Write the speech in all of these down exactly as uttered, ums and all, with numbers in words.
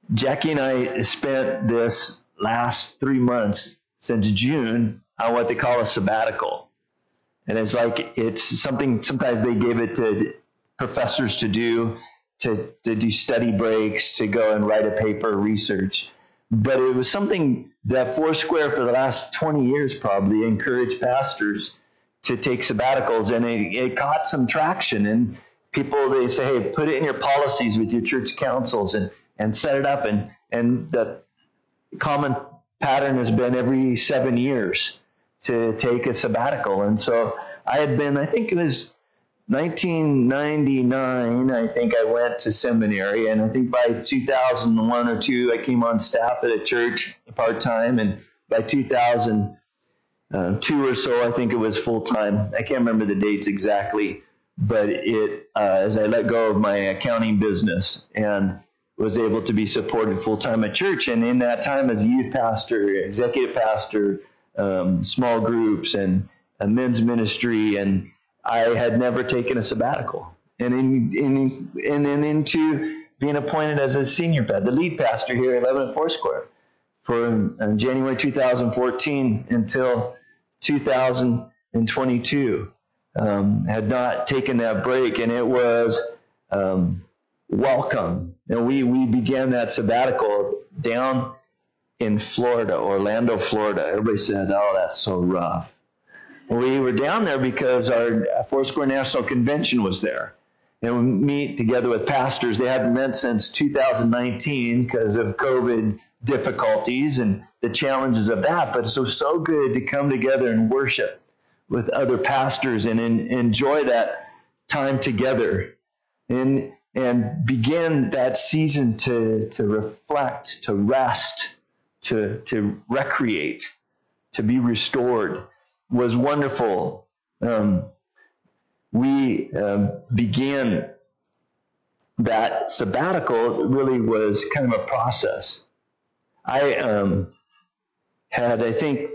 Jackie and I spent this last three months since June on what they call a sabbatical. And it's like, it's something, sometimes they give it to professors to do, to, to do study breaks, to go and write a paper, research. But it was something that Foursquare for the last twenty years probably encouraged pastors to take sabbaticals, and it, it caught some traction. And people, they say, hey, put it in your policies with your church councils and, and set it up. And, and the common pattern has been every seven years to take a sabbatical. And so I had been, I think it was nineteen ninety-nine, I think I went to seminary, and I think by two thousand one or two, I came on staff at a church part-time, and by two thousand two or so, I think it was full-time. I can't remember the dates exactly, but it, uh, as I let go of my accounting business and was able to be supported full-time at church, and in that time as a youth pastor, executive pastor, um, small groups, and a men's ministry, and I had never taken a sabbatical. And in, in, and then into being appointed as a senior pastor, the lead pastor here at Lebanon Foursquare, for um, January two thousand fourteen until two thousand twenty-two. Um, had not taken that break, and it was um, welcome. And we, we began that sabbatical down in Florida, Orlando, Florida. Everybody said, oh, that's so rough. We were down there because our Foursquare National Convention was there. And we meet together with pastors. They hadn't met since two thousand nineteen because of COVID difficulties and the challenges of that. But it was so good to come together and worship with other pastors and in, enjoy that time together and, and begin that season to, to reflect, to rest, to, to recreate, to be restored. Was wonderful. Um, we um, began that sabbatical. It really was kind of a process. I um, had, I think,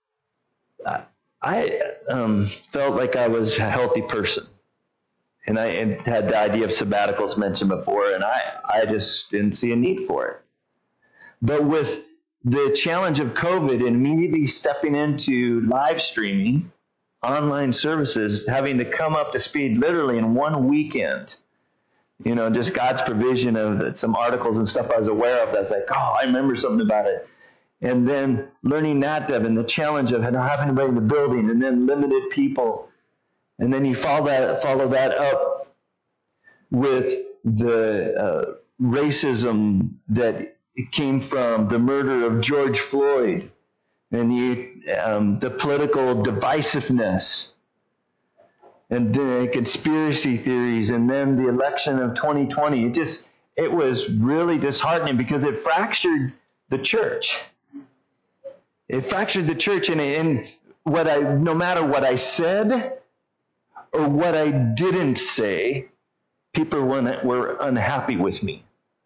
I um, felt like I was a healthy person. And I had the idea of sabbaticals mentioned before, and I, I just didn't see a need for it. But with the challenge of COVID and immediately stepping into live streaming, online services, having to come up to speed literally in one weekend, you know, just God's provision of some articles and stuff I was aware of. That's like, oh, I remember something about it. And then learning that, Devin, the challenge of not having anybody in the building, and then limited people. And then you follow that, follow that up with the uh, racism that it came from the murder of George Floyd, and you, um, the political divisiveness, and the conspiracy theories, and then the election of twenty twenty. It just, it was really disheartening because it fractured the church. It fractured the church, and, and what I, no matter what I said or what I didn't say, people were unhappy with me.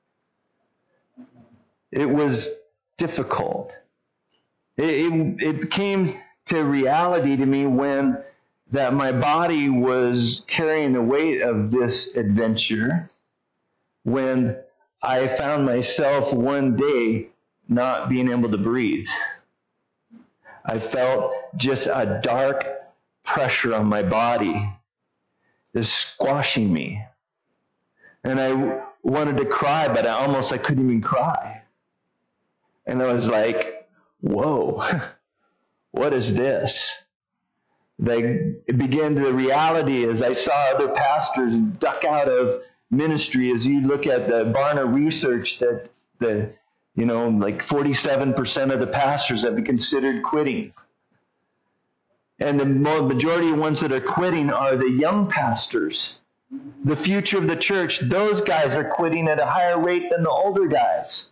It was difficult. It, it, it came to reality to me when that my body was carrying the weight of this adventure, when I found myself one day not being able to breathe. I felt just a dark pressure on my body, just squashing me. And I wanted to cry, but I almost, I couldn't even cry. And I was like, whoa, what is this? Like, it began to, the reality as I saw other pastors duck out of ministry, as you look at the Barna research that the, you know, like forty-seven percent of the pastors have considered quitting. And the majority of ones that are quitting are the young pastors. The future of the church, those guys are quitting at a higher rate than the older guys.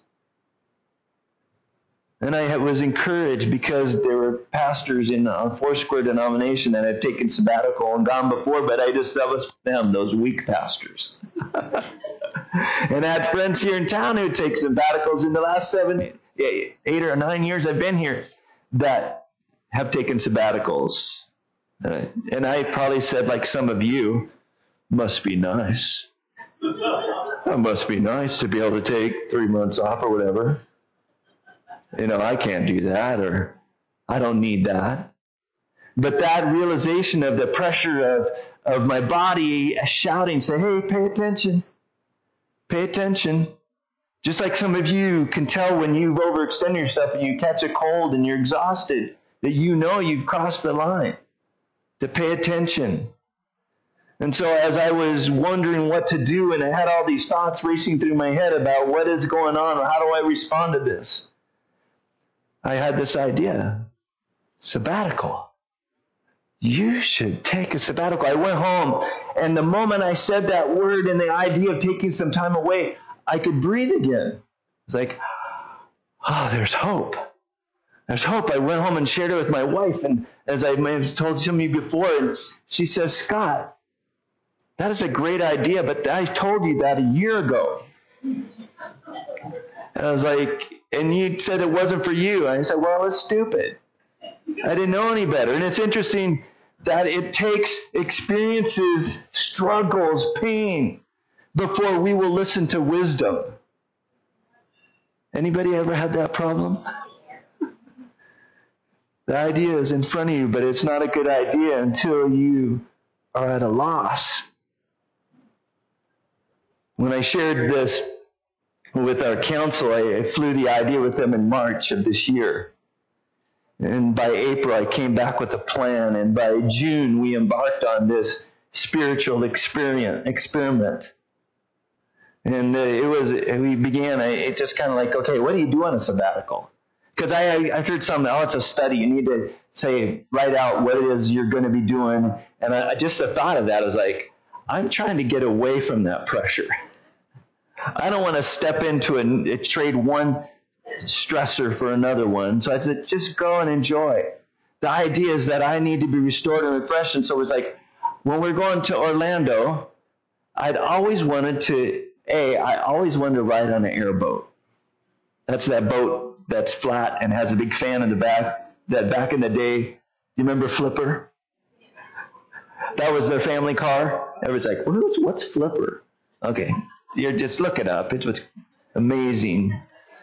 And I was encouraged because there were pastors in our Foursquare denomination that had taken sabbatical and gone before, but I just, that was them, those weak pastors. And I had friends here in town who take sabbaticals in the last seven, eight or nine years I've been here that have taken sabbaticals. And I probably said, like some of you, must be nice. That must be nice to be able to take three months off or whatever. You know, I can't do that, or I don't need that. But that realization of the pressure of, of my body shouting, say, hey, pay attention. Pay attention. Just like some of you can tell when you've overextended yourself and you catch a cold and you're exhausted, that you know you've crossed the line. To pay attention. And so as I was wondering what to do, and I had all these thoughts racing through my head about what is going on, or how do I respond to this, I had this idea. Sabbatical. You should take a sabbatical. I went home, and the moment I said that word and the idea of taking some time away, I could breathe again. It's like, oh, there's hope. There's hope. I went home and shared it with my wife, and as I may have told some of you before, and she says, Scott, that is a great idea, but I told you that a year ago. And I was like, and you said it wasn't for you. And I said, well, it's stupid. I didn't know any better. And it's interesting that it takes experiences, struggles, pain, before we will listen to wisdom. Anybody ever had that problem? The idea is in front of you, but it's not a good idea until you are at a loss. When I shared this with our council, I flew the idea with them in March of this year. And by April, I came back with a plan. And by June, we embarked on this spiritual experience, experiment. And uh, it was, we began, I, it just kind of like, okay, what do you do on a sabbatical? Because I, I, I heard something, oh, it's a study. You need to say, write out what it is you're going to be doing. And I, just the thought of that was like, I'm trying to get away from that pressure. I don't want to step into a, trade one stressor for another one. So I said, just go and enjoy. The idea is that I need to be restored and refreshed. And so it was like, when we're going to Orlando, I'd always wanted to, A, I always wanted to ride on an airboat. That's that boat that's flat and has a big fan in the back. That back in the day, you remember Flipper? That was their family car. Everyone's like, well, who's, what's Flipper? Okay, you just look it up. It's what's amazing.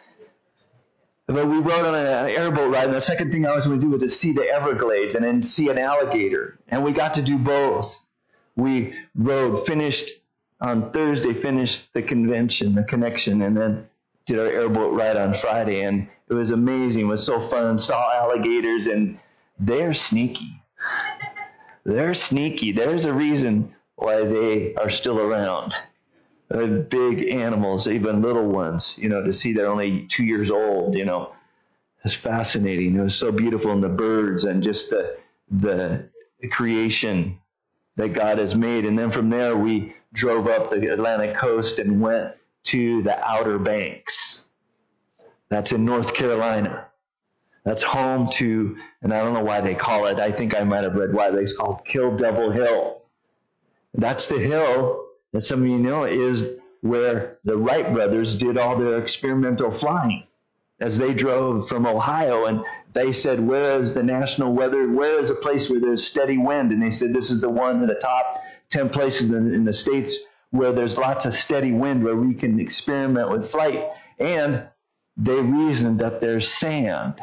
But we rode on an airboat ride, and the second thing I was going to do was to see the Everglades and then see an alligator. And we got to do both. We rode, finished on Thursday, finished the convention, the connection, and then did our airboat ride on Friday. And it was amazing. It was so fun. Saw alligators, and they're sneaky. They're sneaky. There's a reason why they are still around. Uh, big animals, even little ones, you know, to see they're only two years old, you know, it's fascinating. It was so beautiful, and the birds and just the the creation that God has made. And then from there, we drove up the Atlantic coast and went to the Outer Banks. That's in North Carolina. That's home to, and I don't know why they call it, I think I might have read why they call it Kill Devil Hill. That's the hill that some of you know is where the Wright brothers did all their experimental flying as they drove from Ohio. And they said, where is the national weather? Where is a place where there's steady wind? And they said, this is the one of the top ten places in, in the States where there's lots of steady wind, where we can experiment with flight. And they reasoned that there's sand,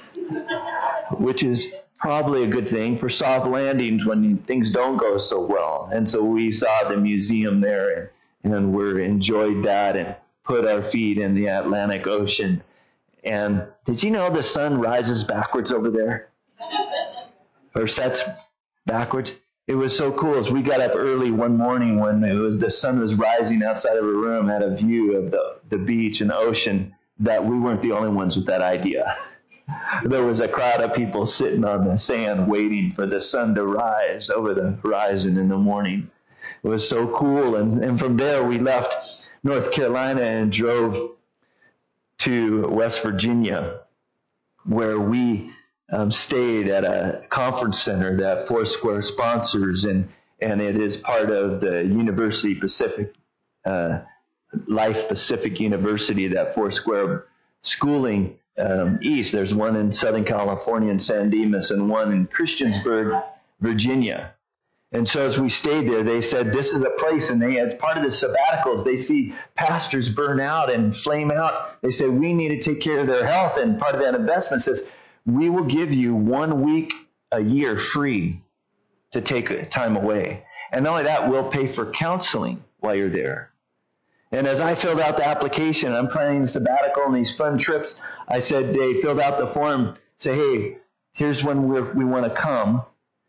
which is probably a good thing for soft landings when things don't go so well. And so we saw the museum there, and, and we enjoyed that and put our feet in the Atlantic Ocean. And did you know the sun rises backwards over there? Or sets backwards? It was so cool. As we got up early one morning when it was the sun was rising outside of a room, had a view of the, the beach and the ocean, that we weren't the only ones with that idea. There was a crowd of people sitting on the sand waiting for the sun to rise over the horizon in the morning. It was so cool. And, and from there, we left North Carolina and drove to West Virginia, where we um, stayed at a conference center that Foursquare sponsors, and, and it is part of the University Pacific, uh, Life Pacific University, that Foursquare schooling um, east. There's one in Southern California in San Dimas and one in Christiansburg, Virginia. And so as we stayed there, they said this is a place, and they, as part of the sabbaticals, they see pastors burn out and flame out. They say we need to take care of their health, and part of that investment says we will give you one week a year free to take time away. And not only that, we'll pay for counseling while you're there. And as I filled out the application, I'm planning a sabbatical and these fun trips, I said they filled out the form, say, hey, here's when we're, we want to come.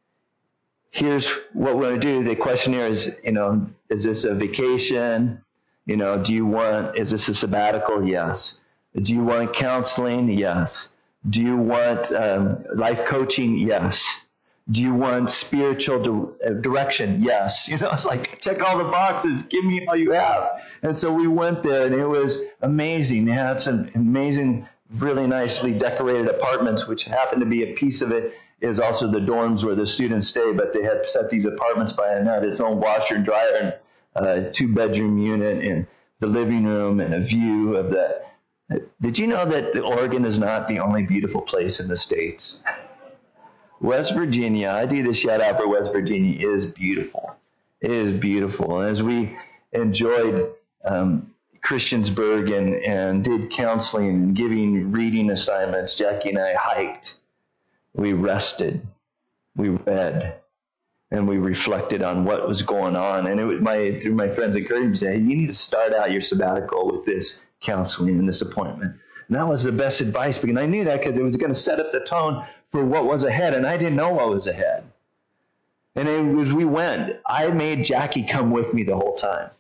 Here's what we're going to do. The questionnaire is, you know, is this a vacation? You know, do you want, is this a sabbatical? Yes. Do you want counseling? Yes. Do you want um, life coaching? Yes. Do you want spiritual di- direction? Yes. You know, it's like, check all the boxes. Give me all you have. And so we went there, and it was amazing. They had some amazing, really nicely decorated apartments, which happened to be a piece of it is also the dorms where the students stay, but they had set these apartments by and had its own washer and dryer and a two-bedroom unit and the living room and a view of the... Did you know that Oregon is not the only beautiful place in the States? West Virginia, I do the shout out for West Virginia, is beautiful. It is beautiful. And as we enjoyed um, Christiansburg and, and did counseling and giving reading assignments, Jackie and I hiked. We rested, we read, and we reflected on what was going on. And it was my through my friends encouragement, say, hey, you need to start out your sabbatical with this counseling and this appointment. And that was the best advice, because I knew that because it was going to set up the tone for what was ahead, and I didn't know what was ahead. And as we went, I made Jackie come with me the whole time.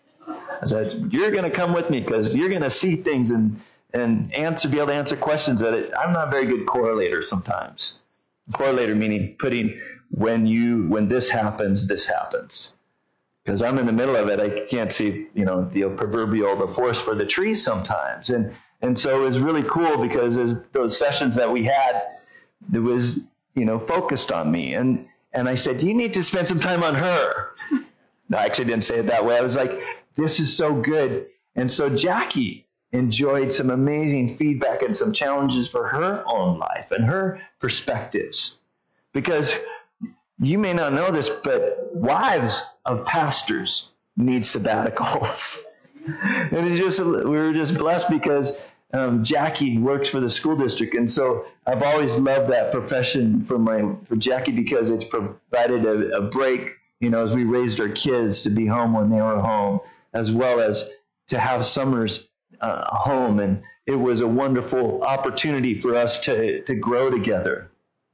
I said, you're going to come with me because you're going to see things and and answer, be able to answer questions that it, I'm not a very good correlator sometimes. Correlator meaning putting when you when this happens, this happens. Because I'm in the middle of it, I can't see, you know, the proverbial the forest for the trees sometimes. And and so it was really cool because as those sessions that we had, it was, you know, focused on me. And and I said, you need to spend some time on her. No, I actually didn't say it that way. I was like, this is so good. And so Jackie enjoyed some amazing feedback and some challenges for her own life and her perspectives. Because you may not know this, but wives of pastors need sabbaticals. And it just we were just blessed because um, Jackie works for the school district, and so I've always loved that profession for my for Jackie because it's provided a, a break, you know, as we raised our kids to be home when they were home, as well as to have summers uh, home, and it was a wonderful opportunity for us to to grow together.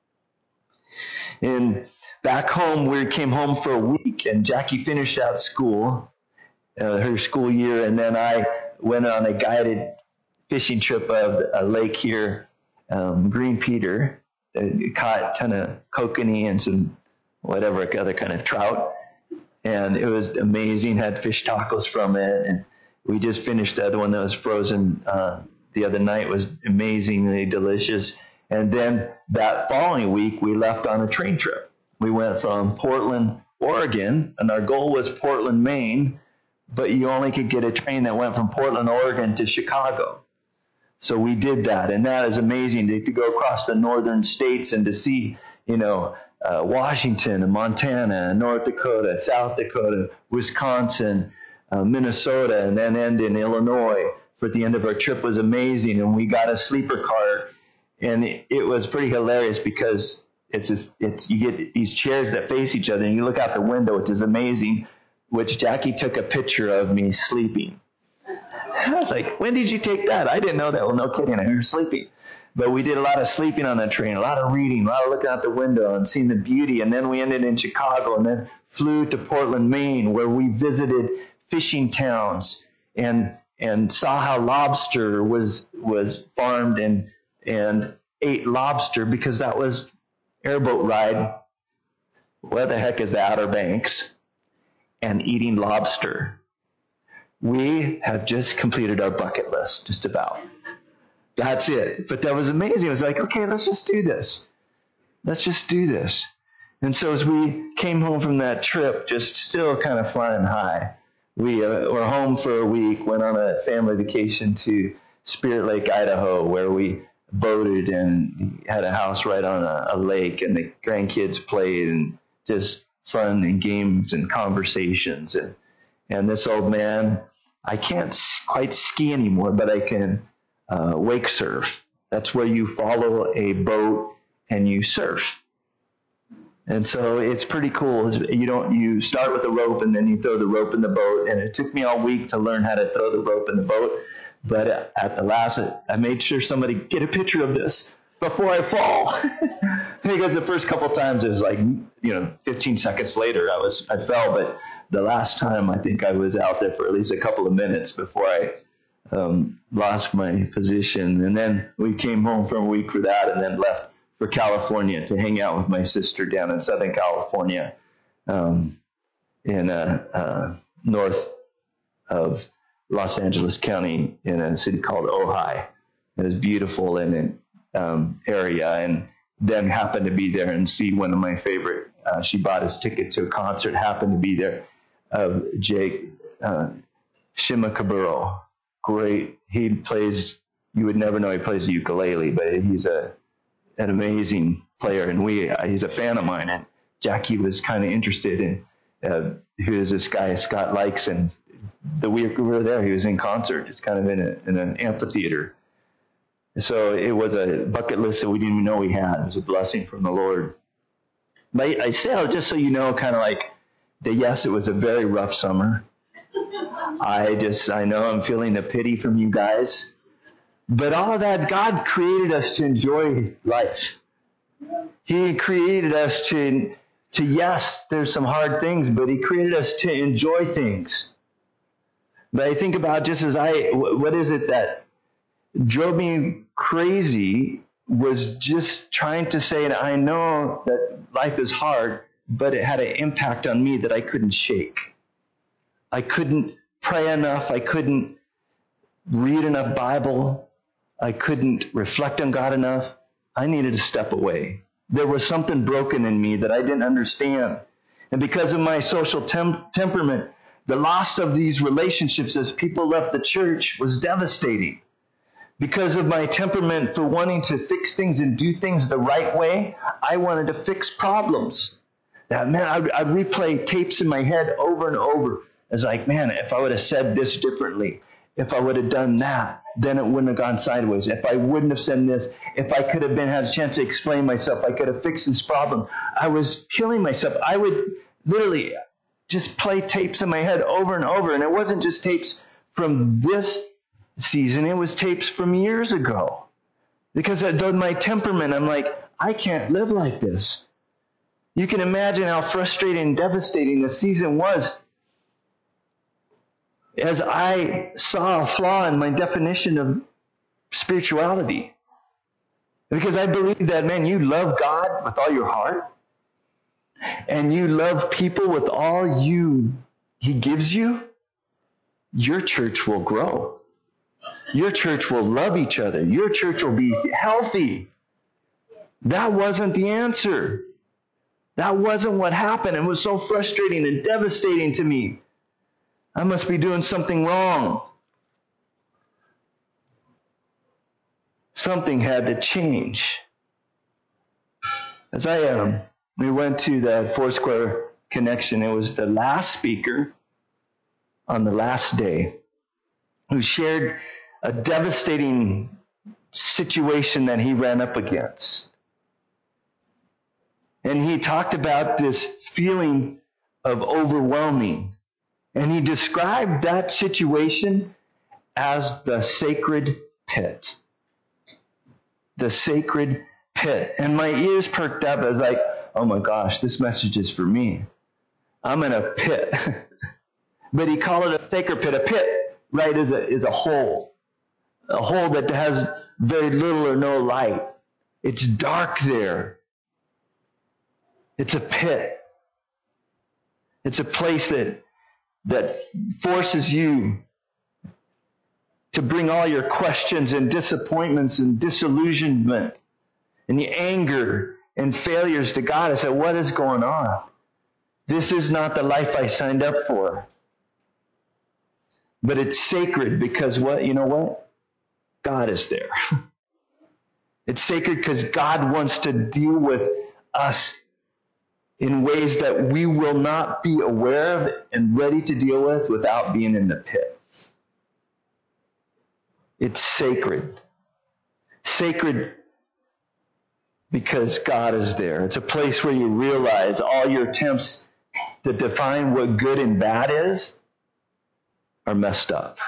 And back home, we came home for a week, and Jackie finished out school, uh, her school year, and then I went on a guided fishing trip of a lake here, um, Green Peter, uh, caught a ton of kokanee and some whatever other kind of trout, and it was amazing. Had fish tacos from it, and we just finished the other one that was frozen uh, the other night. It was amazingly delicious. And then that following week, we left on a train trip. We went from Portland, Oregon, and our goal was Portland, Maine, but you only could get a train that went from Portland, Oregon to Chicago. So we did that, and that is amazing to, to go across the northern states and to see, you know, uh, Washington and Montana, North Dakota, South Dakota, Wisconsin, uh, Minnesota, and then end in Illinois. For the end of our trip was amazing, and we got a sleeper car, and it, it was pretty hilarious because it's just, it's you get these chairs that face each other, and you look out the window, which is amazing. Which Jackie took a picture of me sleeping. I was like, when did you take that? I didn't know that. Well, no kidding. I was sleeping. But we did a lot of sleeping on that train, a lot of reading, a lot of looking out the window and seeing the beauty. And then we ended in Chicago and then flew to Portland, Maine, where we visited fishing towns and and saw how lobster was was farmed and and ate lobster because that was airboat ride. What the heck is the Outer Banks? And eating lobster. We have just completed our bucket list, just about. That's it. But that was amazing. It was like, okay, let's just do this. Let's just do this. And so as we came home from that trip, just still kind of flying high, we uh, were home for a week, went on a family vacation to Spirit Lake, Idaho, where we boated and had a house right on a, a lake, and the grandkids played and just fun and games and conversations. And, and this old man, I can't quite ski anymore, but I can uh, wake surf. That's where you follow a boat and you surf. And so it's pretty cool. You don't, you start with a rope and then you throw the rope in the boat. And it took me all week to learn how to throw the rope in the boat. But at the last, I made sure somebody get a picture of this before I fall. Because the first couple times it was like, you know, fifteen seconds later I was, I fell. But the last time I think I was out there for at least a couple of minutes before I um, lost my position. And then we came home for a week for that and then left for California to hang out with my sister down in Southern California, um, in uh, uh, north of Los Angeles County in a city called Ojai. It was beautiful in an um, area, and then happened to be there and see one of my favorite. Uh, she bought us ticket to a concert, happened to be there, of Jake uh, Shimabukuro. Great. He plays, you would never know he plays the ukulele, but he's a an amazing player, and we uh, he's a fan of mine. And Jackie was kind of interested in uh, who is this guy Scott likes, and the week we were there, he was in concert. It's kind of in, a, in an amphitheater. So it was a bucket list that we didn't even know we had. It was a blessing from the Lord. But I say, just so you know, kind of like that. Yes, it was a very rough summer. I just I know I'm feeling the pity from you guys. But all of that, God created us to enjoy life. He created us to, to yes, there's some hard things, but he created us to enjoy things. But I think about just as I, what is it that drove me crazy was just trying to say, and I know that life is hard, but it had an impact on me that I couldn't shake. I couldn't pray enough. I couldn't read enough Bible. I couldn't reflect on God enough. I needed to step away. There was something broken in me that I didn't understand. And because of my social tem- temperament, the loss of these relationships as people left the church was devastating. Because of my temperament for wanting to fix things and do things the right way, I wanted to fix problems. That, man, I'd, I'd replay tapes in my head over and over. It's like, man, if I would have said this differently, if I would have done that, then it wouldn't have gone sideways. If I wouldn't have said this, if I could have been had a chance to explain myself, I could have fixed this problem. I was killing myself. I would literally just play tapes in my head over and over. And it wasn't just tapes from this season. It was tapes from years ago. Because of my temperament, I'm like, I can't live like this. You can imagine how frustrating and devastating the season was as I saw a flaw in my definition of spirituality. Because I believe that, man, you love God with all your heart, and you love people with all you He gives you, your church will grow. Your church will love each other. Your church will be healthy. That wasn't the answer. That wasn't what happened. It was so frustrating and devastating to me. I must be doing something wrong. Something had to change. As I um, we went to the Foursquare Connection, it was the last speaker on the last day who shared a devastating situation that he ran up against. And he talked about this feeling of overwhelming. And he described that situation as the sacred pit. The sacred pit. And my ears perked up as like, oh my gosh, this message is for me. I'm in a pit. But he called it a sacred pit. A pit, right, is a, is a hole. A hole that has very little or no light. It's dark there. It's a pit. It's a place that that forces you to bring all your questions and disappointments and disillusionment and the anger and failures to God and say, what is going on? This is not the life I signed up for. But it's sacred because what? You know what? God is there. It's sacred because God wants to deal with us in ways that we will not be aware of and ready to deal with without being in the pit. It's sacred. Sacred because God is there. It's a place where you realize all your attempts to define what good and bad is are messed up.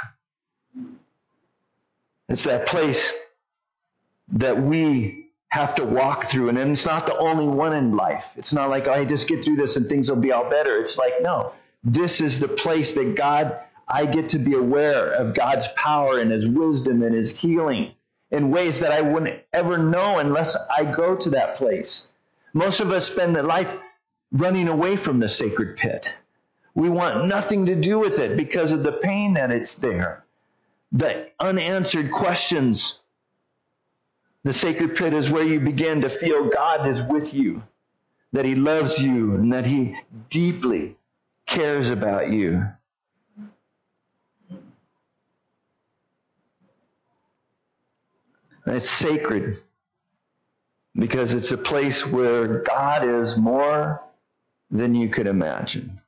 It's that place that we have to walk through, and it's not the only one in life. It's not like, oh, I just get through this and things will be all better. It's like, no, this is the place that God, I get to be aware of God's power and His wisdom and His healing in ways that I wouldn't ever know unless I go to that place. Most of us spend their life running away from the sacred pit. We want nothing to do with it because of the pain that it's there. The unanswered questions. The sacred pit is where you begin to feel God is with you, that He loves you, and that He deeply cares about you. And it's sacred because it's a place where God is more than you could imagine.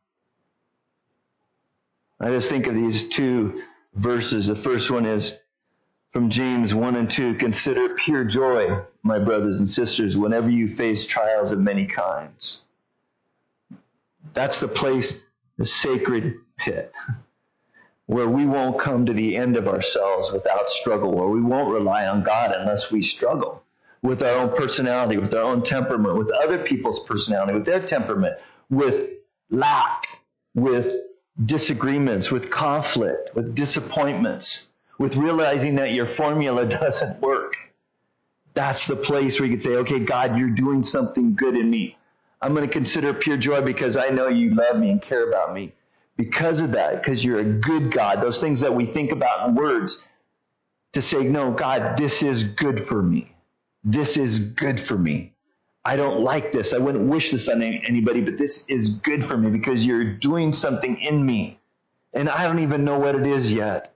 I just think of these two verses. The first one is from James one and two. Consider pure joy, my brothers and sisters, whenever you face trials of many kinds. That's the place, the sacred pit, where we won't come to the end of ourselves without struggle, where we won't rely on God unless we struggle with our own personality, with our own temperament, with other people's personality, with their temperament, with lack, with disagreements, with conflict, with disappointments, with realizing that your formula doesn't work. That's the place where you can say, okay, God, you're doing something good in me. I'm going to consider pure joy because I know you love me and care about me. Because of that, because you're a good God, those things that we think about in words, to say, no, God, this is good for me. This is good for me. I don't like this. I wouldn't wish this on anybody, but this is good for me because you're doing something in me. And I don't even know what it is yet.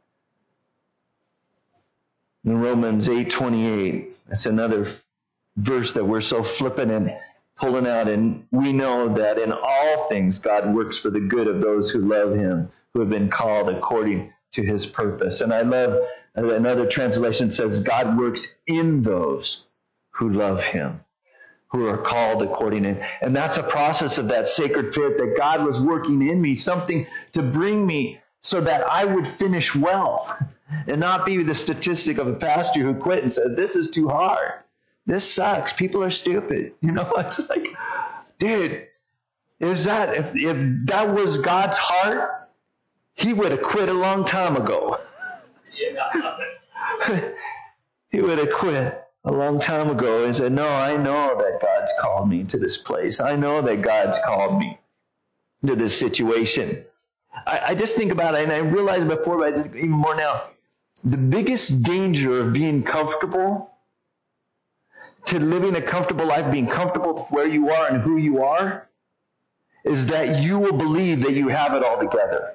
In Romans eight twenty-eight, that's another verse that we're so flippant and pulling out. And we know that in all things God works for the good of those who love Him, who have been called according to His purpose. And I love another translation says God works in those who love Him, who are called according to Him. And that's a process of that sacred pit that God was working in me, something to bring me so that I would finish well and not be the statistic of a pastor who quit and said, this is too hard. This sucks. People are stupid. You know, it's like, dude, is that, if, if that was God's heart, He would have quit a long time ago. Yeah. He would have quit a long time ago and said, no, I know that God's called me to this place. I know that God's called me to this situation. I, I just think about it, and I realized before, but I just even more now, the biggest danger of being comfortable, to living a comfortable life, being comfortable with where you are and who you are, is that you will believe that you have it all together.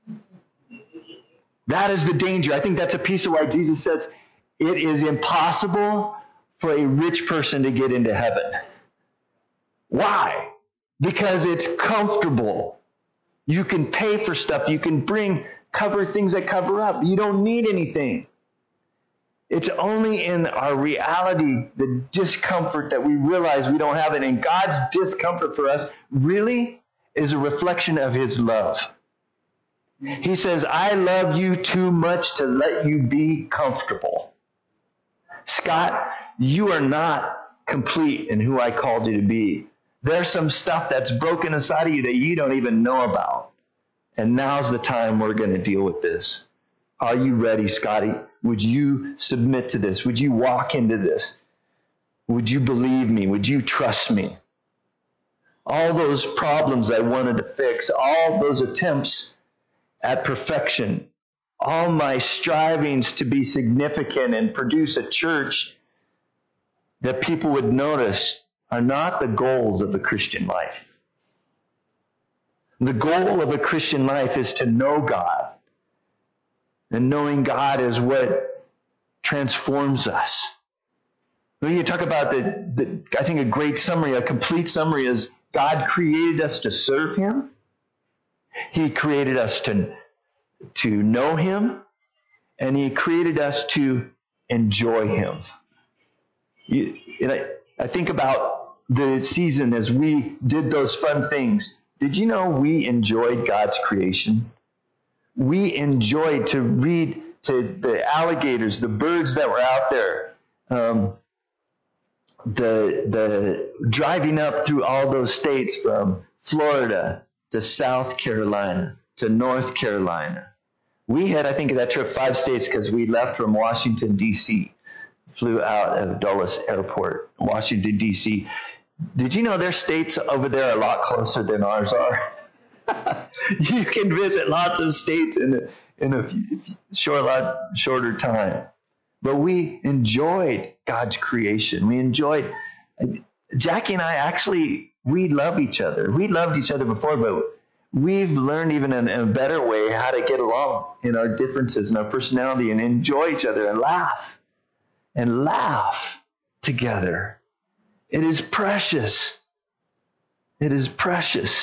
That is the danger. I think that's a piece of why Jesus says it is impossible for a rich person to get into heaven. Why? Because it's comfortable. You can pay for stuff. You can bring, cover things that cover up. You don't need anything. It's only in our reality, the discomfort, that we realize we don't have it. And God's discomfort for us really is a reflection of His love. He says, I love you too much to let you be comfortable. Scott, you are not complete in who I called you to be. There's some stuff that's broken inside of you that you don't even know about. And now's the time we're going to deal with this. Are you ready, Scotty? Would you submit to this? Would you walk into this? Would you believe me? Would you trust me? All those problems I wanted to fix, all those attempts at perfection, all my strivings to be significant and produce a church that people would notice, are not the goals of a Christian life. The goal of a Christian life is to know God. And knowing God is what transforms us. When you talk about the, the, I think a great summary, a complete summary is God created us to serve him. He created us to, to know him. And he created us to enjoy him. You, and I, I think about the season as we did those fun things. Did you know we enjoyed God's creation? We enjoyed to read to the alligators, the birds that were out there, um, the the driving up through all those states from Florida to South Carolina to North Carolina. We had, I think, that trip five states because we left from Washington, D C, flew out of Dulles Airport, Washington, D C. Did you know their states over there are a lot closer than ours are? You can visit lots of states in a, in a few, short, lot shorter time. But we enjoyed God's creation. We enjoyed, Jackie and I actually, we love each other. We loved each other before, but we've learned even in, in a better way how to get along in our differences and our personality and enjoy each other and laugh and laugh together. It is precious. It is precious.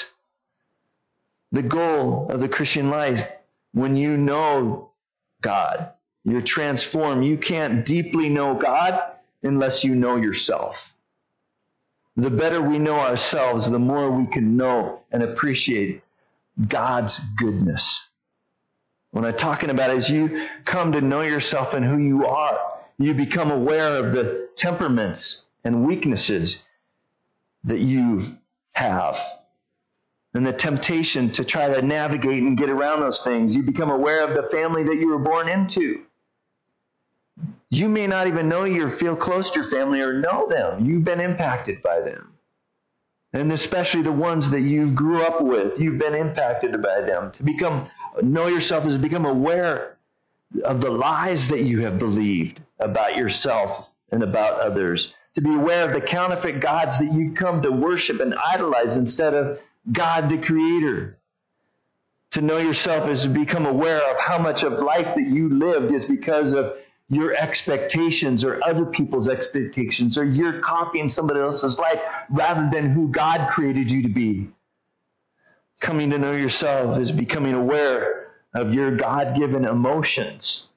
The goal of the Christian life, when you know God, you're transformed. You can't deeply know God unless you know yourself. The better we know ourselves, the more we can know and appreciate God's goodness. What I'm talking about is you come to know yourself and who you are. You become aware of the temperaments and weaknesses that you have. And the temptation to try to navigate and get around those things. You become aware of the family that you were born into. You may not even know you feel close to your family or know them. You've been impacted by them. And especially the ones that you grew up with, you've been impacted by them. To become, know yourself is to become aware of the lies that you have believed about yourself and about others. To be aware of the counterfeit gods that you've come to worship and idolize instead of God the Creator. To know yourself is to become aware of how much of life that you lived is because of your expectations or other people's expectations, or you're copying somebody else's life rather than who God created you to be. Coming to know yourself is becoming aware of your God-given emotions.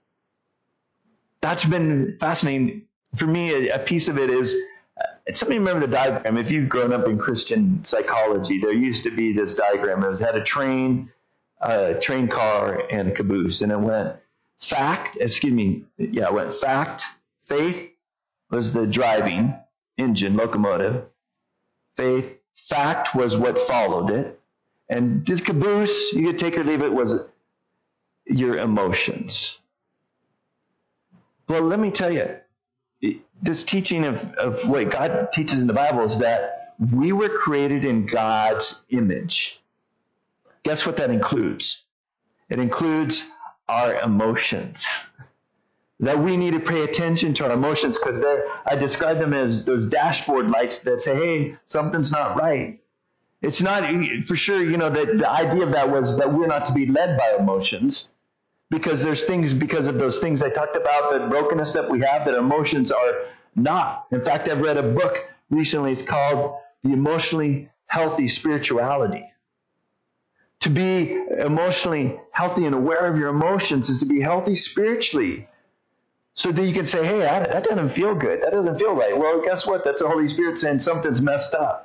That's been fascinating. For me, a, a piece of it is, uh, somebody remember the diagram. If you've grown up in Christian psychology, there used to be this diagram. It was, had a train, a train car, and a caboose, and it went fact, excuse me, yeah, it went fact, faith was the driving engine, locomotive. Faith, fact was what followed it. And this caboose, you could take or leave it, was your emotions. Well, let me tell you, this teaching of, of what God teaches in the Bible is that we were created in God's image. Guess what that includes? It includes our emotions. That we need to pay attention to our emotions, because I describe them as those dashboard lights that say, hey, something's not right. It's not, for sure, you know, that the idea of that was that we're not to be led by emotions, because there's things, because of those things I talked about, the brokenness that we have, that emotions are not. In fact, I've read a book recently, it's called The Emotionally Healthy Spirituality. To be emotionally healthy and aware of your emotions is to be healthy spiritually. So that you can say, hey, that, that doesn't feel good. That doesn't feel right. Well, guess what? That's the Holy Spirit saying something's messed up.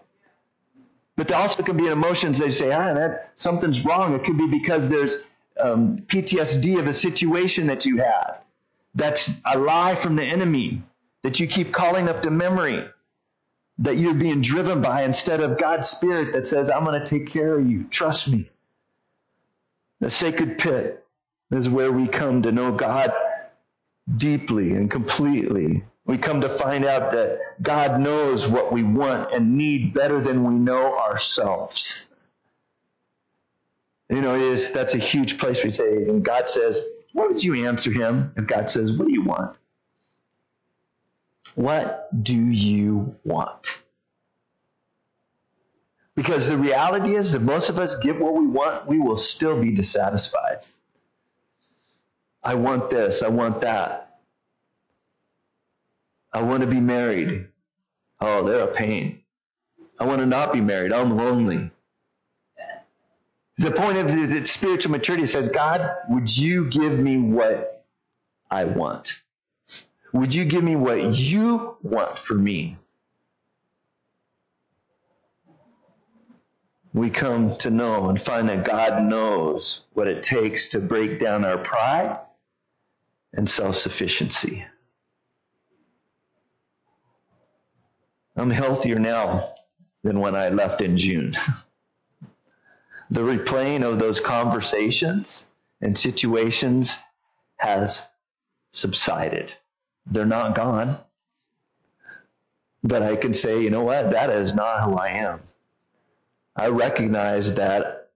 But there also could be emotions that say, ah, that something's wrong. It could be because there's um, P T S D of a situation that you had. That's a lie from the enemy that you keep calling up to memory, that you're being driven by, instead of God's Spirit that says, I'm going to take care of you. Trust me. The sacred pit is where we come to know God deeply and completely. We come to find out that God knows what we want and need better than we know ourselves. You know, it is, that's a huge place we say, and God says, what would you answer him if God says, what do you want? What do you want? Because the reality is that most of us get what we want, we will still be dissatisfied. I want this, I want that. I want to be married. Oh, they're a pain. I want to not be married. I'm lonely. The point of the, the spiritual maturity says, God, would you give me what I want? Would you give me what you want for me? We come to know and find that God knows what it takes to break down our pride and self-sufficiency. I'm healthier now than when I left in June. The replaying of those conversations and situations has subsided. They're not gone. But I can say, you know what? That is not who I am. I recognize that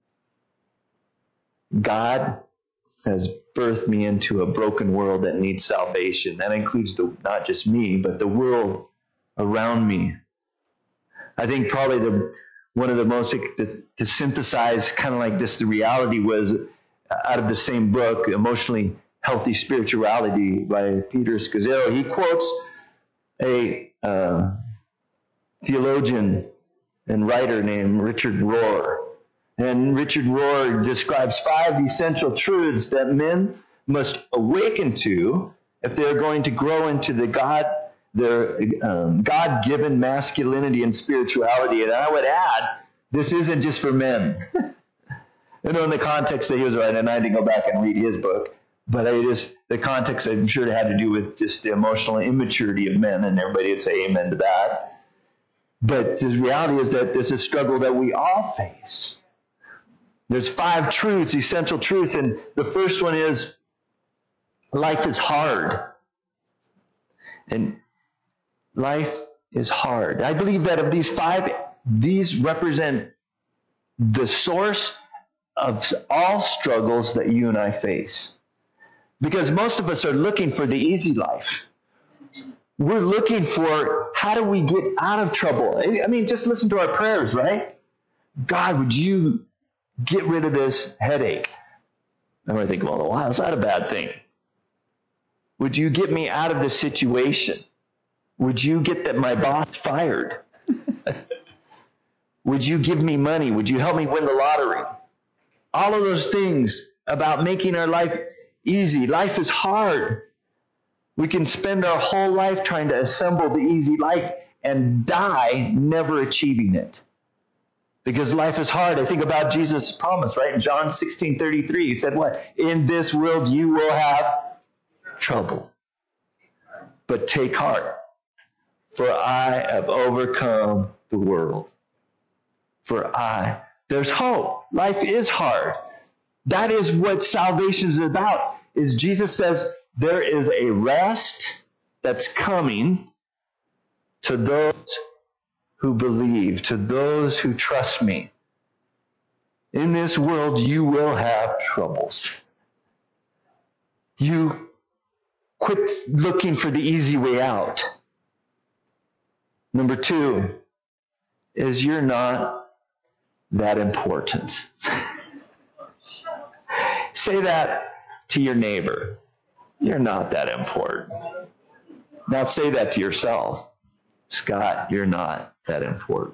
God has birthed me into a broken world that needs salvation. That includes the, not just me, but the world around me. I think probably the one of the most to, to synthesize kind of like this, the reality was out of the same book, Emotionally Healthy Spirituality by Peter Scazzero. He quotes a uh, theologian and writer named Richard Rohr. And Richard Rohr describes five essential truths that men must awaken to if they're going to grow into the God, their um, God-given masculinity and spirituality. And I would add, this isn't just for men. You know, in the context that he was writing, and I had to go back and read his book, but I just, the context I'm sure it had to do with just the emotional immaturity of men, and everybody would say amen to that. But the reality is that this is a struggle that we all face. There's five truths, essential truths, and the first one is life is hard. And life is hard. I believe that of these five, these represent the source of all struggles that you and I face. Because most of us are looking for the easy life. We're looking for how do we get out of trouble. I mean, just listen to our prayers, right? God, would you get rid of this headache? And I think, well, wow, that's not a bad thing. Would you get me out of this situation? Would you get that my boss fired? Would you give me money? Would you help me win the lottery? All of those things about making our life easy. Life is hard. We can spend our whole life trying to assemble the easy life and die never achieving it. Because life is hard. I think about Jesus' promise, right? In John sixteen thirty-three, he said what? In this world you will have trouble. But take heart, for I have overcome the world. For I, there's hope. Life is hard. That is what salvation is about. Is Jesus says there is a rest that's coming to those who believe, to those who trust me. In this world, you will have troubles. You quit looking for the easy way out. Number two is you're not that important. Say that to your neighbor. You're not that important. Now say that to yourself. Scott, you're not that important.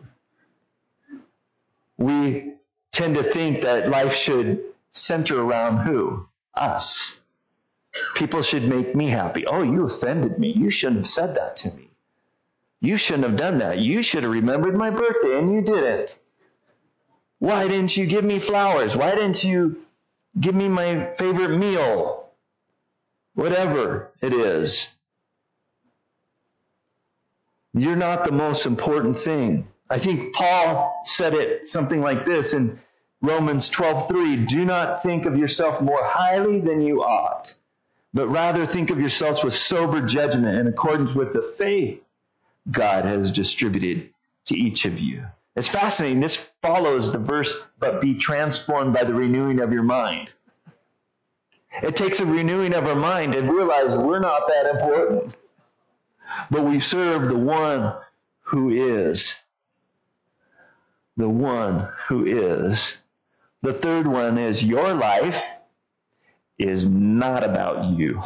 We tend to think that life should center around who? Us. People should make me happy. Oh, you offended me. You shouldn't have said that to me. You shouldn't have done that. You should have remembered my birthday and you didn't. Why didn't you give me flowers? Why didn't you give me my favorite meal? Whatever it is. You're not the most important thing. I think Paul said it something like this in Romans twelve three. Do not think of yourself more highly than you ought, but rather think of yourselves with sober judgment in accordance with the faith God has distributed to each of you. It's fascinating. This follows the verse, but be transformed by the renewing of your mind. It takes a renewing of our mind and realize we're not that important. But we serve the one who is. The one who is. The third one is your life is not about you.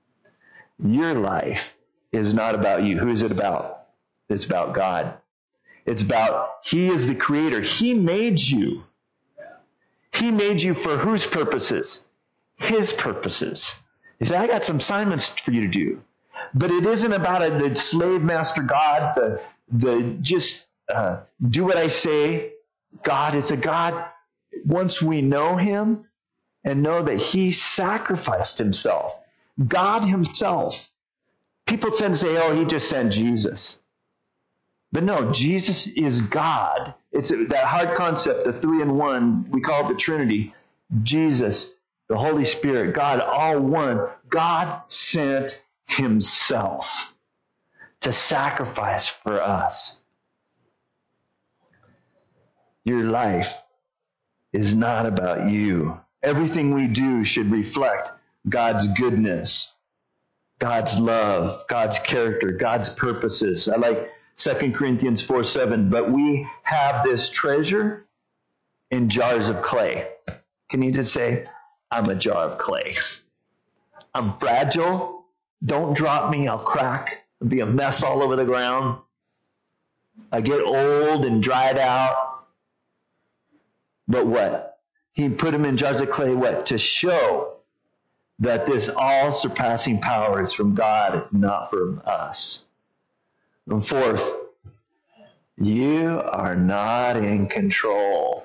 Your life is not about you. Who is it about? It's about God. It's about He is the creator. He made you. He made you for whose purposes? His purposes. He said, I got some assignments for you to do. But it isn't about a, the slave master God, the, the just uh, do what I say God. It's a God, once we know Him and know that He sacrificed Himself, God Himself. People tend to say, oh, He just sent Jesus. But no, Jesus is God. It's that hard concept, the three in one, we call it the Trinity. Jesus, the Holy Spirit, God, all one. God sent Himself to sacrifice for us. Your life is not about you. Everything we do should reflect God's goodness, God's love, God's character, God's purposes. I like Second Corinthians four seven, but we have this treasure in jars of clay. Can you just say, I'm a jar of clay. I'm fragile. Don't drop me. I'll crack. I'll be a mess all over the ground. I get old and dried out. But what? He put them in jars of clay, what? To show that this all-surpassing power is from God, not from us. And fourth, you are not in control.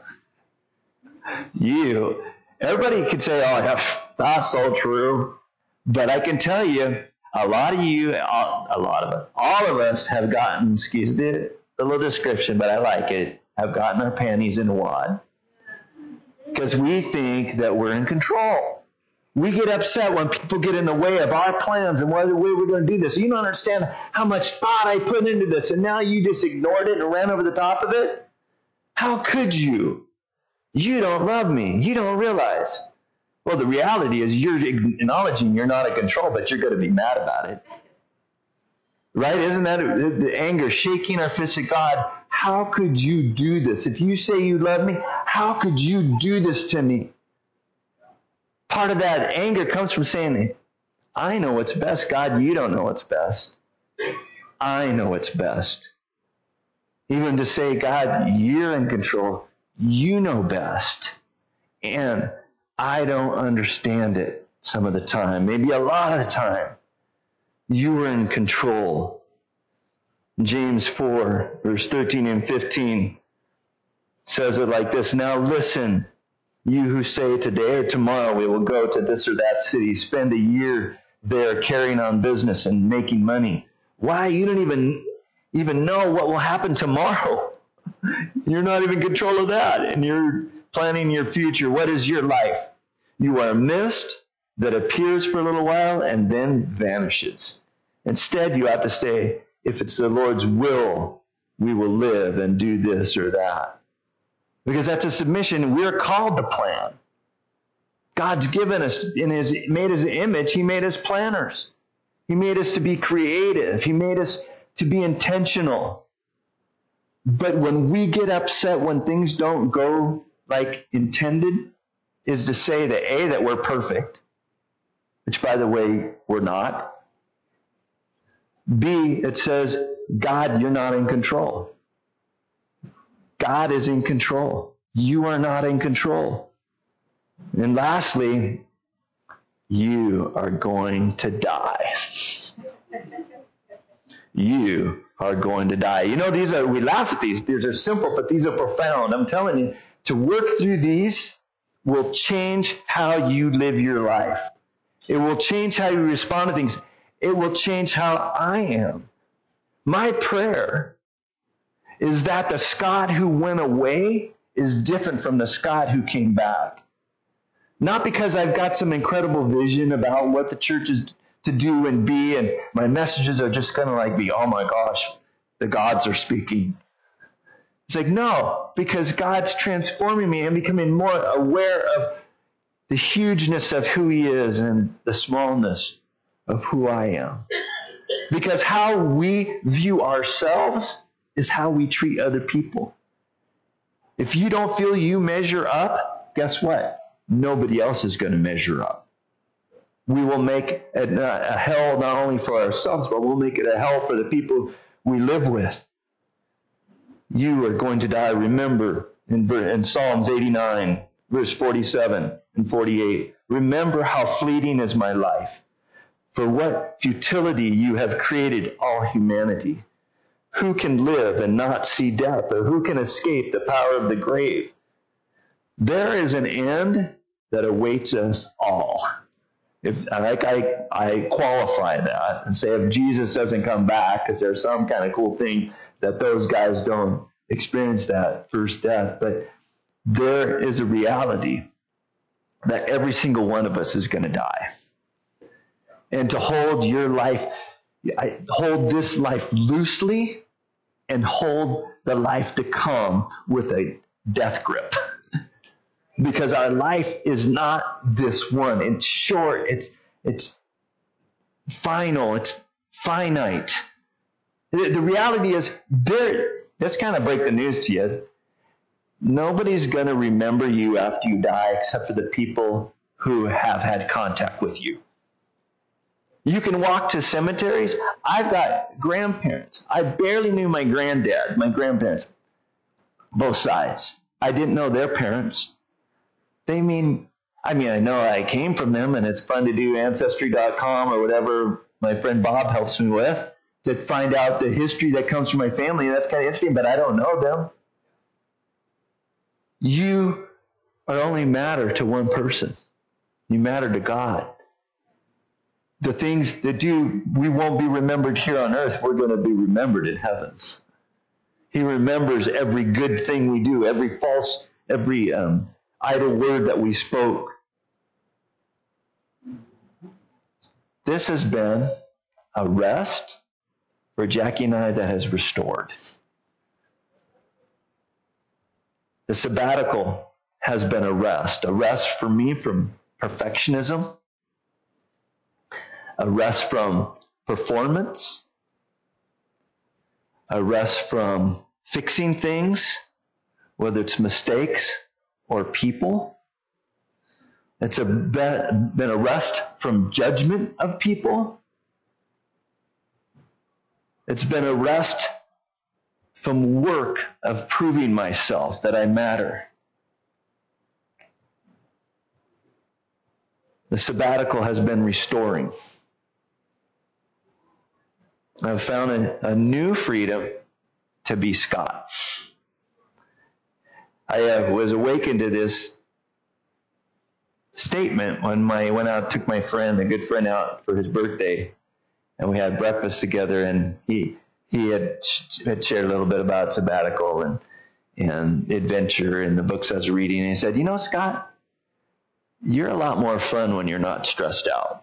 You, everybody could say, oh, yeah, that's so true. But I can tell you, a lot of you, a lot of us, all of us have gotten, excuse the, the little description, but I like it, have gotten our panties in a wad. Because we think that we're in control. We get upset when people get in the way of our plans and whether way we're going to do this. You don't understand how much thought I put into this, and now you just ignored it and ran over the top of it? How could you? You don't love me. You don't realize. Well, the reality is you're acknowledging you're not in control, but you're going to be mad about it. Right? Isn't that the anger, shaking our fist at God? How could you do this? If you say you love me, how could you do this to me? Part of that anger comes from saying, I know what's best. God, you don't know what's best. I know what's best. Even to say, God, you're in control. You know best. And I don't understand it some of the time. Maybe a lot of the time. You are in control. James four, verse thirteen and fifteen says it like this. Now listen, you who say today or tomorrow we will go to this or that city, spend a year there carrying on business and making money. Why? You don't even, even know what will happen tomorrow. You're not even in control of that. And you're planning your future. What is your life? You are a mist that appears for a little while and then vanishes. Instead, you have to say, if it's the Lord's will, we will live and do this or that. Because that's a submission. We're called to plan. God's given us, in his, made his image, he made us planners. He made us to be creative. He made us to be intentional. But when we get upset when things don't go like intended, is to say that A, that we're perfect, which by the way, we're not. B, it says, God, you're not in control. God is in control. You are not in control. And lastly, you are going to die. You are going to die. You know, these are, we laugh at these. These are simple, but these are profound. I'm telling you, to work through these will change how you live your life. It will change how you respond to things. It will change how I am. My prayer is that the Scott who went away is different from the Scott who came back. Not because I've got some incredible vision about what the church is to do and be, and my messages are just going to like be, oh my gosh, the gods are speaking. It's like, no, because God's transforming me and becoming more aware of the hugeness of who he is and the smallness of who I am. Because how we view ourselves is how we treat other people. If you don't feel you measure up, guess what? Nobody else is going to measure up. We will make it a hell not only for ourselves, but we'll make it a hell for the people we live with. You are going to die. Remember in, in Psalms eighty-nine, verse forty-seven and forty-eight, remember how fleeting is my life. For what futility you have created all humanity. Who can live and not see death, or who can escape the power of the grave? There is an end that awaits us all. If like I, I qualify that and say if Jesus doesn't come back, because there's some kind of cool thing that those guys don't experience that first death, but there is a reality that every single one of us is going to die. And to hold your life, I hold this life loosely and hold the life to come with a death grip. Because our life is not this one. It's short. It's it's final. It's finite. The, the reality is, there. Let's kind of break the news to you. Nobody's going to remember you after you die except for the people who have had contact with you. You can walk to cemeteries. I've got grandparents. I barely knew my granddad, my grandparents, both sides. I didn't know their parents. They mean, I mean, I know I came from them, and it's fun to do Ancestry dot com or whatever my friend Bob helps me with to find out the history that comes from my family. That's kind of interesting, but I don't know them. You are only matter to one person. You matter to God. The things that do, we won't be remembered here on earth. We're going to be remembered in heavens. He remembers every good thing we do, every false, every um, idle word that we spoke. This has been a rest for Jackie and I that has restored. The sabbatical has been a rest, a rest for me from perfectionism, a rest from performance, a rest from fixing things, whether it's mistakes or people. It's a, been a rest from judgment of people. It's been a rest from work of proving myself that I matter. The sabbatical has been restoring. I've found a, a new freedom to be Scott. I uh, was awakened to this statement when my went out, took my friend, a good friend, out for his birthday, and we had breakfast together. And he he had had shared a little bit about sabbatical and and adventure and the books I was reading. And he said, "You know, Scott, you're a lot more fun when you're not stressed out."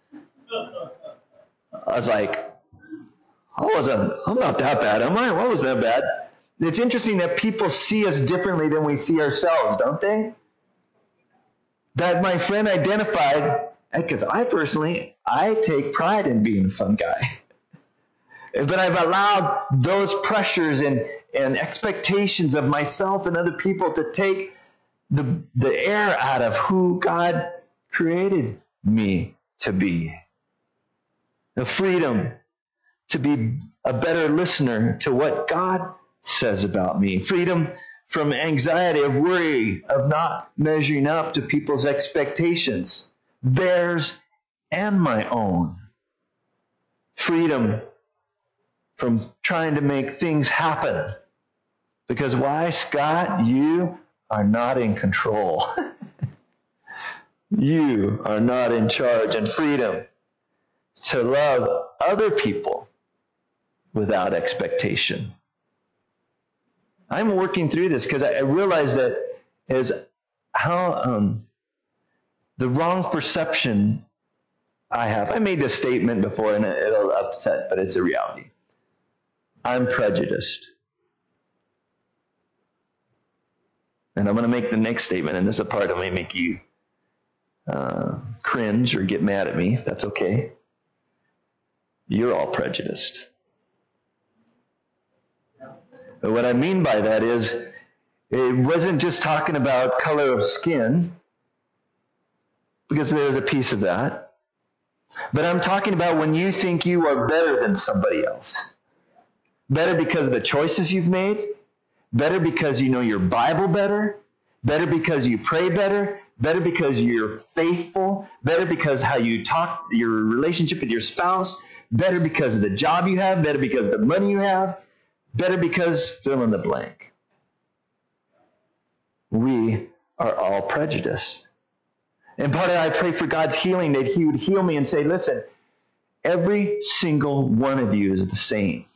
I was like, I wasn't, I'm not that bad, am I? What was that bad? It's interesting that people see us differently than we see ourselves, don't they? That my friend identified, because I personally, I take pride in being a fun guy. But I've allowed those pressures and, and expectations of myself and other people to take the, the air out of who God created me to be. The freedom to be a better listener to what God says about me. Freedom from anxiety, of worry, of not measuring up to people's expectations, theirs and my own. Freedom from trying to make things happen. Because why, Scott? You are not in control. You are not in charge. And freedom to love other people without expectation. I'm working through this because I realize that is how um, the wrong perception I have. I made this statement before and it'll upset, but it's a reality. I'm prejudiced. And I'm going to make the next statement, and this is a part that may make you uh, cringe or get mad at me. That's okay. You're all prejudiced. But what I mean by that is, it wasn't just talking about color of skin, because there's a piece of that. But I'm talking about when you think you are better than somebody else. Better because of the choices you've made. better because you know your Bible better, better because you pray better, better because you're faithful, better because how you talk, your relationship with your spouse, better because of the job you have, better because of the money you have, better because fill in the blank. We are all prejudiced. And part of it, I pray for God's healing, that he would heal me and say, listen, every single one of you is the same.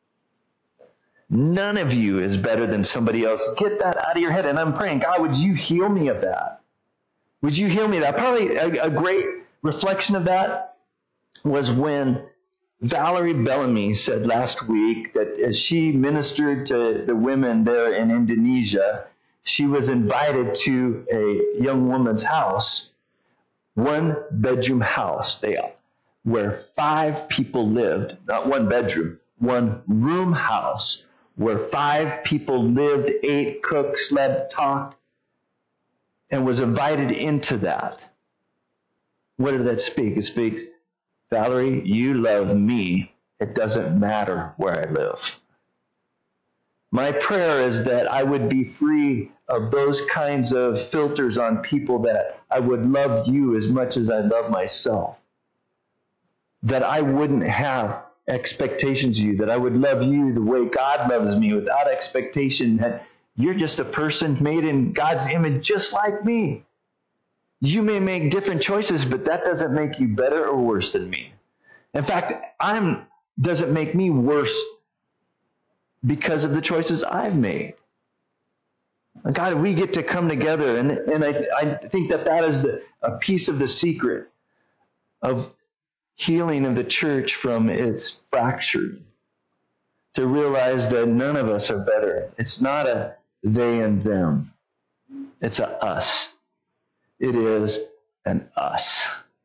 None of you is better than somebody else. Get that out of your head. And I'm praying, God, would you heal me of that? Would you heal me of that? Probably a, a great reflection of that was when Valerie Bellamy said last week that as she ministered to the women there in Indonesia, she was invited to a young woman's house, one bedroom house, they where five people lived, not one bedroom, one room house, where five people lived, ate, cooked, slept, talked, and was invited into that. What did that speak? It speaks, Valerie, you love me. It doesn't matter where I live. My prayer is that I would be free of those kinds of filters on people, that I would love you as much as I love myself. That I wouldn't have expectations of you, that I would love you the way God loves me without expectation that you're just a person made in God's image just like me. You may make different choices, but that doesn't make you better or worse than me. In fact, I'm doesn't make me worse because of the choices I've made. God, we get to come together, and, and I, I think that that is the, a piece of the secret of healing of the church from its fracturing. To realize that none of us are better. It's not a they and them. It's a us. It is an us.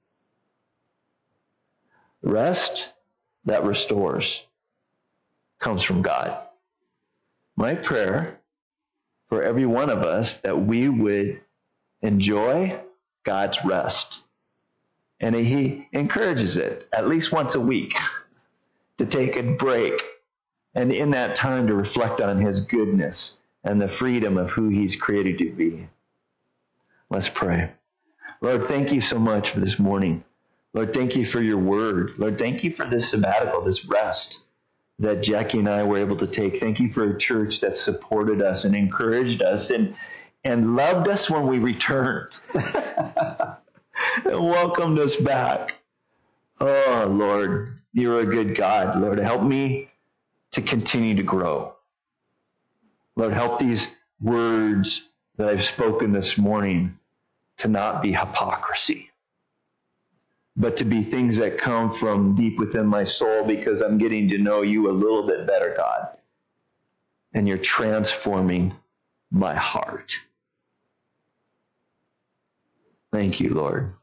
Rest that restores comes from God. My prayer for every one of us that we would enjoy God's rest. And he encourages it at least once a week to take a break. And in that time to reflect on his goodness and the freedom of who he's created to be. Let's pray. Lord, thank you so much for this morning. Lord, thank you for your word. Lord, thank you for this sabbatical, this rest that Jackie and I were able to take. Thank you for a church that supported us and encouraged us and, and loved us when we returned and welcomed us back. Oh, Lord, you're a good God. Lord, help me to continue to grow. Lord, help these words that I've spoken this morning to not be hypocrisy, but to be things that come from deep within my soul because I'm getting to know you a little bit better, God. And you're transforming my heart. Thank you, Lord.